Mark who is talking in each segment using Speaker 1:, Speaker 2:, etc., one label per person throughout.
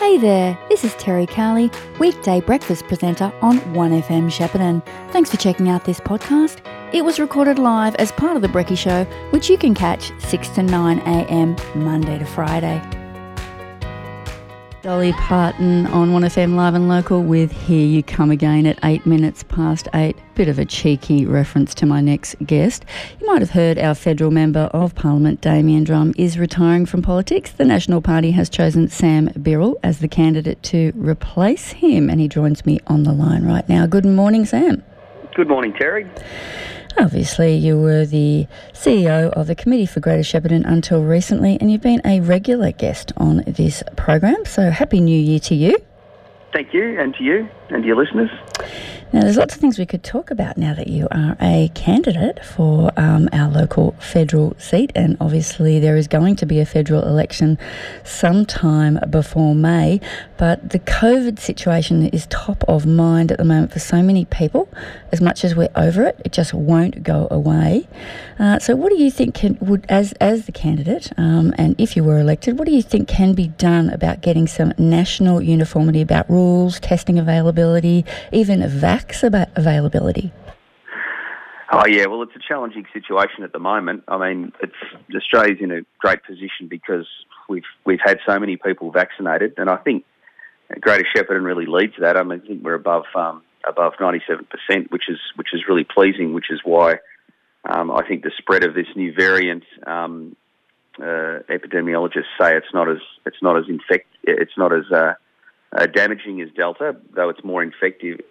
Speaker 1: Hey there, this is Terry Cowley, weekday breakfast presenter on 1FM Shepparton. Thanks for checking out this podcast. It was recorded live as part of The Brekkie Show, which you can catch 6 to 9am Monday to Friday. Dolly Parton on 1FM Live and Local with Here You Come Again at 8 minutes past 8. Bit of a cheeky reference to my next guest. You might have heard our federal member of Parliament, Damian Drum, is retiring from politics. The National Party has chosen Sam Birrell as the candidate to replace him, and he joins me on the line right now. Good morning, Sam.
Speaker 2: Good morning, Terry.
Speaker 1: Obviously, you were the CEO of the Committee for Greater Shepparton until recently, and you've been a regular guest on this program, so Happy New Year to you.
Speaker 2: Thank you, and to you, and to your listeners.
Speaker 1: Now, there's lots of things we could talk about now that you are a candidate for our local federal seat, and obviously there is going to be a federal election sometime before May, but the COVID situation is top of mind at the moment for so many people. As much as we're over it, it just won't go away. So what do you think would, as the candidate, and if you were elected, what do you think can be done about getting some national uniformity about rules, testing availability, even vax availability?
Speaker 2: Oh yeah, well, it's a challenging situation at the moment. I mean, Australia's in a great position because we've had so many people vaccinated, and I think Greater Shepparton really leads that. I mean, I think we're above 97%, which is really pleasing. Which is why I think the spread of this new variant, epidemiologists say it's not as damaging as Delta, though it's more infectious.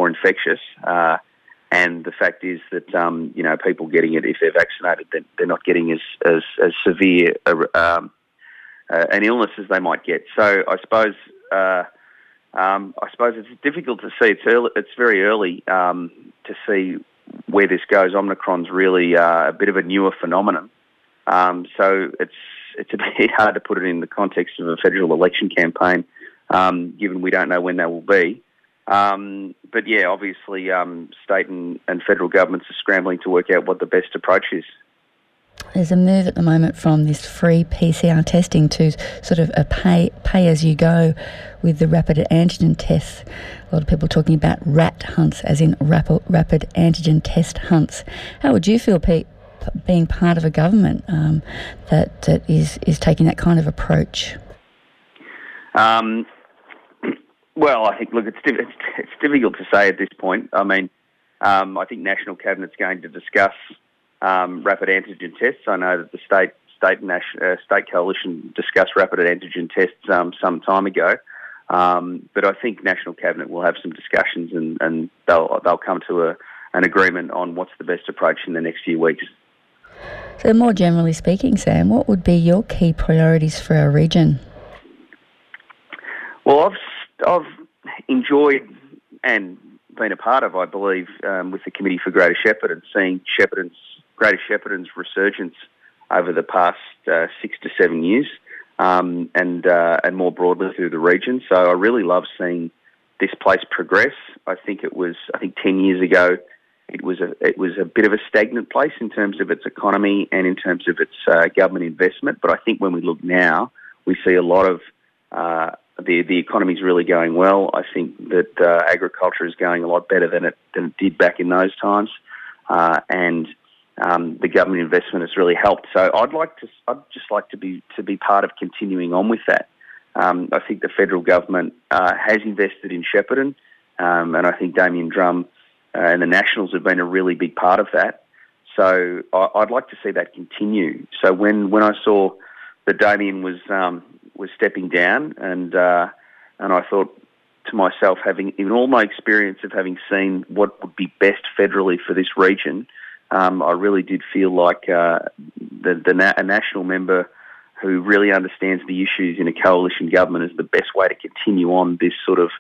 Speaker 2: And the fact is that people getting it, if they're vaccinated, they're not getting as severe an illness as they might get. So I suppose it's difficult to see. It's very early to see where this goes. Omicron's really a bit of a newer phenomenon, so it's a bit hard to put it in the context of a federal election campaign, given we don't know when that will be. But yeah, obviously, state and federal governments are scrambling to work out what the best approach is.
Speaker 1: There's a move at the moment from this free PCR testing to sort of a pay as you go with the rapid antigen tests. A lot of people talking about RAT hunts, as in rapid antigen test hunts. How would you feel, Pete, being part of a government that is taking that kind of approach?
Speaker 2: Well, I think, look, it's difficult to say at this point. I mean, I think National Cabinet's going to discuss rapid antigen tests. I know that the state coalition discussed rapid antigen tests some time ago, but I think National Cabinet will have some discussions and they'll come to an agreement on what's the best approach in the next few weeks.
Speaker 1: So, more generally speaking, Sam, what would be your key priorities for our region?
Speaker 2: Well, I've enjoyed and been a part of, I believe, with the Committee for Greater Shepparton, seeing Greater Shepparton's resurgence over the past 6 to 7 years, and more broadly through the region. So I really love seeing this place progress. I think 10 years ago it was a bit of a stagnant place in terms of its economy and in terms of its government investment. But I think when we look now, we see a lot of the economy's really going well. I think that agriculture is going a lot better than it did back in those times, and the government investment has really helped. So I'd just like to be part of continuing on with that. I think the federal government has invested in Shepparton, and I think Damian Drum and the Nationals have been a really big part of that. So I'd like to see that continue. So when I saw that Damian was stepping down, and I thought to myself, having in all my experience of having seen what would be best federally for this region, I really did feel like a national member who really understands the issues in a coalition government is the best way to continue on this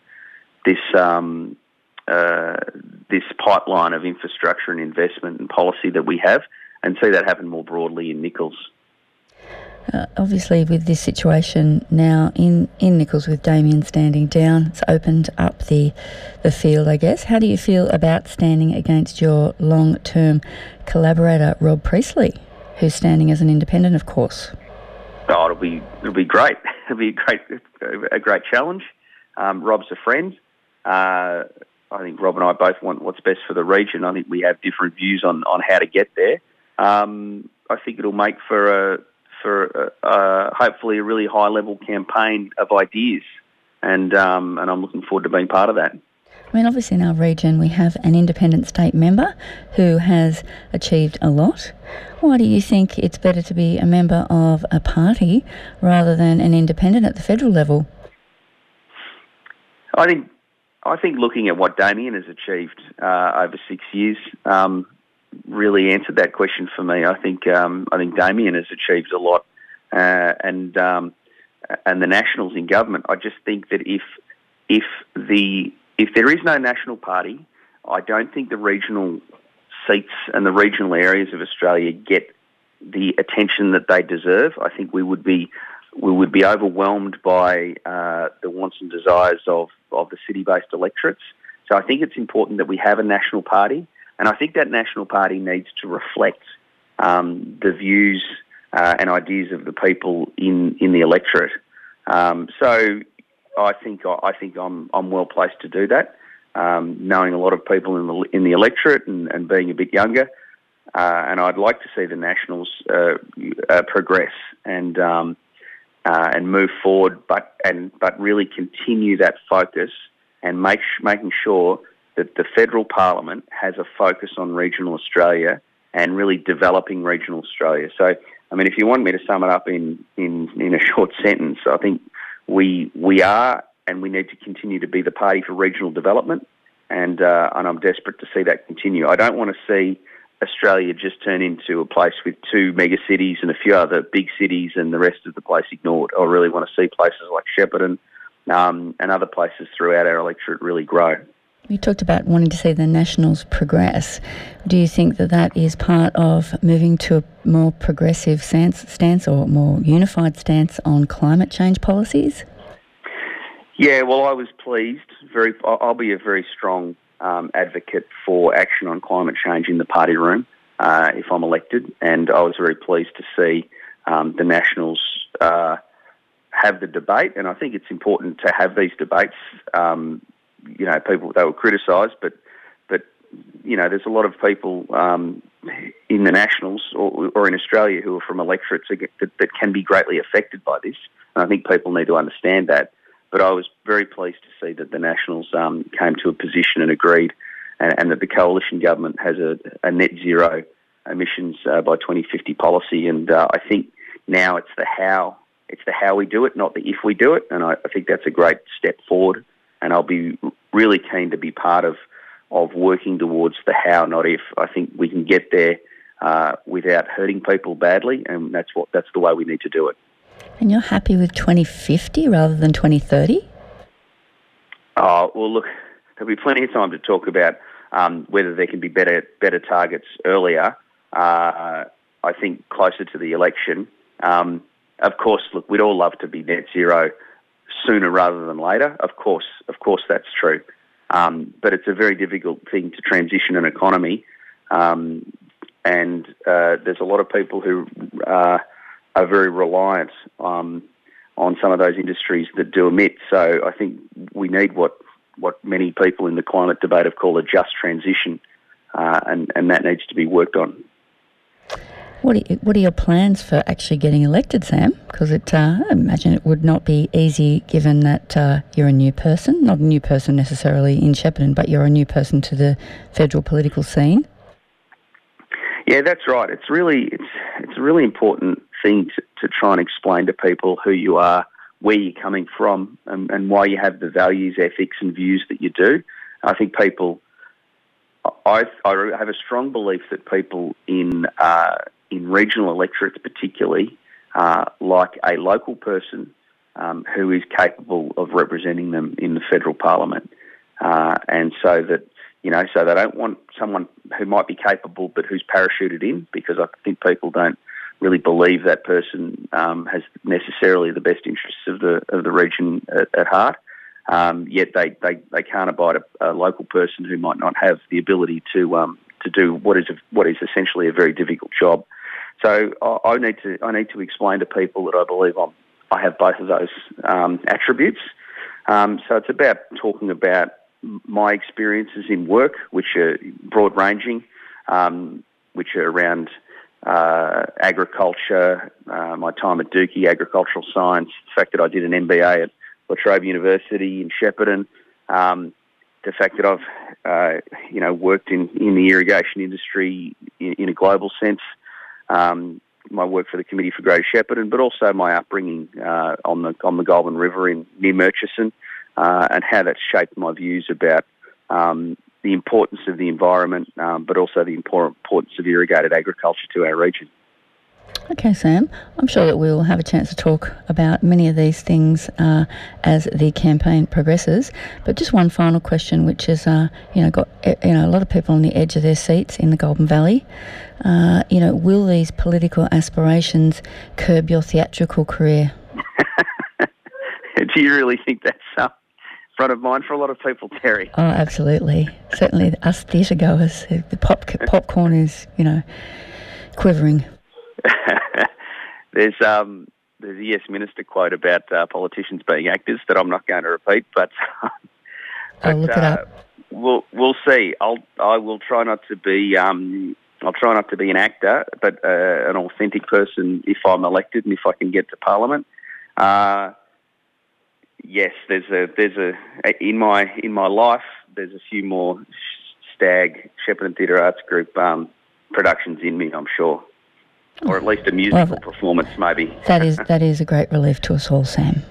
Speaker 2: this pipeline of infrastructure and investment and policy that we have, and see that happen more broadly in Nichols.
Speaker 1: Obviously, with this situation now in Nichols, with Damian standing down, it's opened up the field, I guess. How do you feel about standing against your long-term collaborator, Rob Priestley, who's standing as an independent, of course?
Speaker 2: Oh, it'll be great. to be a great challenge. Rob's a friend. I think Rob and I both want what's best for the region. I think we have different views on how to get there. I think it'll make for hopefully a really high level campaign of ideas, and I'm looking forward to being part of that.
Speaker 1: I mean, obviously in our region we have an independent state member who has achieved a lot. Why do you think it's better to be a member of a party rather than an independent at the federal level?
Speaker 2: I think looking at what Damien has achieved over 6 years really answered that question for me. I think Damien has achieved a lot, and the Nationals in government. I just think that if there is no national party, I don't think the regional seats and the regional areas of Australia get the attention that they deserve. I think we would be overwhelmed by the wants and desires of the city-based electorates. So I think it's important that we have a national party, and I think that national party needs to reflect the views and ideas of the people in the electorate. So I think I'm well placed to do that, knowing a lot of people in the electorate and being a bit younger, and I'd like to see the Nationals progress and move forward, but really continue that focus and making sure that the federal parliament has a focus on regional Australia and really developing regional Australia. So, I mean, if you want me to sum it up in a short sentence, I think we are and we need to continue to be the party for regional development, and I'm desperate to see that continue. I don't want to see Australia just turn into a place with 2 mega cities and a few other big cities and the rest of the place ignored. I really want to see places like Shepparton and other places throughout our electorate really grow.
Speaker 1: You talked about wanting to see the Nationals progress. Do you think that is part of moving to a more progressive stance or more unified stance on climate change policies?
Speaker 2: Yeah, well, I was pleased. I'll be a very strong advocate for action on climate change in the party room if I'm elected, and I was very pleased to see the Nationals have the debate, and I think it's important to have these debates. People, they were criticised, but there's a lot of people in the Nationals or in Australia who are from electorates that can be greatly affected by this, and I think people need to understand that. But I was very pleased to see that the Nationals came to a position and agreed, and that the coalition government has a net zero emissions by 2050 policy. And I think now it's the how we do it, not the if we do it. And I think that's a great step forward. And I'll be really keen to be part of working towards the how, not if. I think we can get there without hurting people badly, and that's the way we need to do it.
Speaker 1: And you're happy with 2050 rather than 2030?
Speaker 2: Oh, well, look, there'll be plenty of time to talk about whether there can be better targets earlier. I think closer to the election. Of course, look, we'd all love to be net zero sooner rather than later. Of course, that's true. But it's a very difficult thing to transition an economy, and there's a lot of people who are very reliant on some of those industries that do emit. So I think we need what many people in the climate debate have called a just transition, and that needs to be worked on.
Speaker 1: What are your plans for actually getting elected, Sam? Because I imagine it would not be easy given that you're a new person, not a new person necessarily in Shepparton, but you're a new person to the federal political scene.
Speaker 2: Yeah, that's right. It's a really important thing to try and explain to people who you are, where you're coming from, and why you have the values, ethics and views that you do. I think I have a strong belief that people in regional electorates particularly like a local person who is capable of representing them in the federal parliament, and so that so they don't want someone who might be capable but who's parachuted in, because I think people don't really believe that person has necessarily the best interests of the region at heart. Yet they can't abide a local person who might not have the ability to do what is essentially a very difficult job. So I need to explain to people that I believe I have both of those attributes. So it's about talking about my experiences in work, which are broad-ranging, which are around agriculture, my time at Dookie, agricultural science, the fact that I did an MBA at La Trobe University in Shepparton, the fact that I've, worked in the irrigation industry in a global sense, my work for the Committee for Greater Shepparton, but also my upbringing on the Goulburn River near Murchison, and how that's shaped my views about the importance of the environment, but also the importance of irrigated agriculture to our region.
Speaker 1: Okay, Sam, I'm sure that we'll have a chance to talk about many of these things as the campaign progresses. But just one final question, which is, got a lot of people on the edge of their seats in the Goulburn Valley. Will these political aspirations curb your theatrical career?
Speaker 2: Do you really think that's front of mind for a lot of people, Terry?
Speaker 1: Oh, absolutely. Certainly, us theatre goers, the popcorn is, quivering. There's
Speaker 2: a Yes Minister quote about politicians being actors that I'm not going to repeat, but
Speaker 1: I'll look it up.
Speaker 2: We'll see. I will try not to be I'll try not to be an actor, but an authentic person if I'm elected and if I can get to Parliament. Yes, there's in my life there's a few more Stag Shepparton Theatre Arts Group productions in me, I'm sure. Or at least a musical performance, maybe. That
Speaker 1: is a great relief to us all, Sam.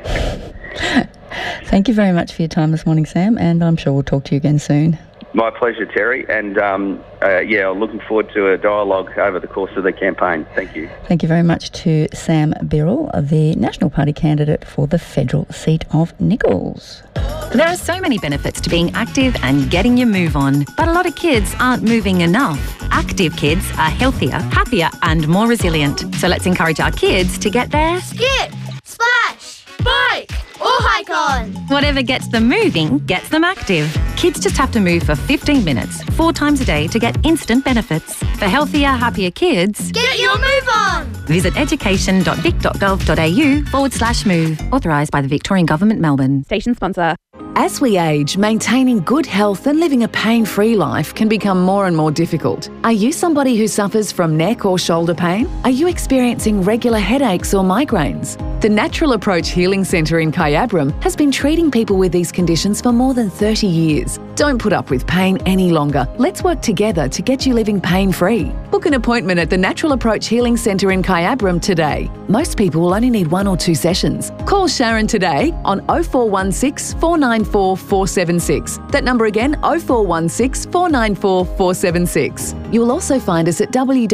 Speaker 1: Thank you very much for your time this morning, Sam, and I'm sure we'll talk to you again soon.
Speaker 2: My pleasure, Terry, and I'm looking forward to a dialogue over the course of the campaign. Thank you.
Speaker 1: Thank you very much to Sam Birrell, the National Party candidate for the federal seat of Nichols.
Speaker 3: There are so many benefits to being active and getting your move on, but a lot of kids aren't moving enough. Active kids are healthier, happier and more resilient. So let's encourage our kids to get there.
Speaker 4: Skip, splash, bike or hike on.
Speaker 3: Whatever gets them moving gets them active. Kids just have to move for 15 minutes, 4 times a day to get instant benefits. For healthier, happier kids,
Speaker 4: get your move on.
Speaker 3: Visit education.vic.gov.au/move. Authorised by the Victorian Government, Melbourne.
Speaker 5: Station sponsor.
Speaker 6: As we age, maintaining good health and living a pain-free life can become more and more difficult. Are you somebody who suffers from neck or shoulder pain? Are you experiencing regular headaches or migraines? The Natural Approach Healing Centre in Kyabram has been treating people with these conditions for more than 30 years. Don't put up with pain any longer. Let's work together to get you living pain-free. Book an appointment at the Natural Approach Healing Centre in Kyabram today. Most people will only need 1 or 2 sessions. Call Sharon today on 0416 494 476. That number again, 0416 494 476. You will also find us at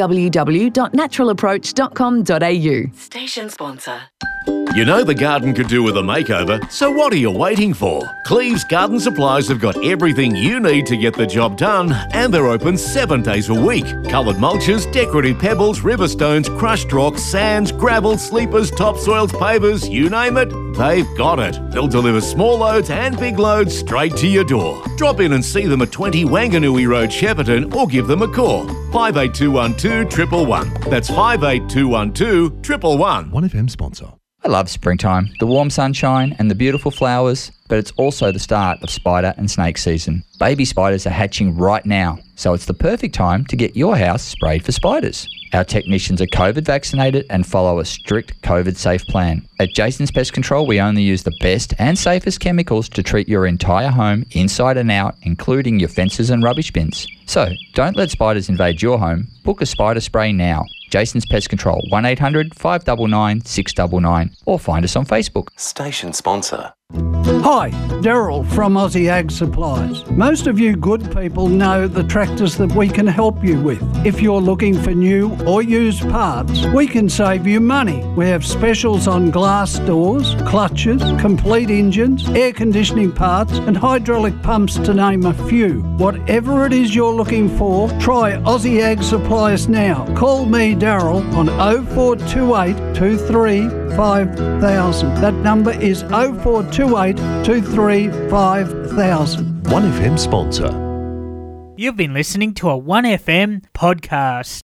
Speaker 6: www.naturalapproach.com.au.
Speaker 3: Station sponsor.
Speaker 7: You know the garden could do with a makeover, so what are you waiting for? Cleves Garden Supplies have got everything you need to get the job done, and they're open 7 days a week. Coloured mulches, decorative pebbles, river stones, crushed rocks, sands, gravel, sleepers, topsoils, pavers, you name it, they've got it. They'll deliver small loads and big loads straight to your door. Drop in and see them at 20 Wanganui Road, Shepparton, or give them a call. 58212 111. That's 58212 111.
Speaker 8: 1FM sponsor.
Speaker 9: I love springtime, the warm sunshine and the beautiful flowers, but it's also the start of spider and snake season. Baby spiders are hatching right now, so it's the perfect time to get your house sprayed for spiders. Our technicians are COVID vaccinated and follow a strict COVID safe plan. At Jason's Pest Control, we only use the best and safest chemicals to treat your entire home inside and out, including your fences and rubbish bins. So, don't let spiders invade your home. Book a spider spray now. Jason's Pest Control, 1800 599 699, or find us on Facebook.
Speaker 8: Station sponsor.
Speaker 10: Hi, Daryl from Aussie Ag Supplies. Most of you good people know the tractors that we can help you with. If you're looking for new or used parts, we can save you money. We have specials on glass doors, clutches, complete engines, air conditioning parts and hydraulic pumps to name a few. Whatever it is you're looking for, try Aussie Ag Supplies now. Call me, Daryl, on 0428 23 5000. That number is 0428 23 5000.
Speaker 8: 1FM sponsor.
Speaker 11: You've been listening to a 1FM podcast.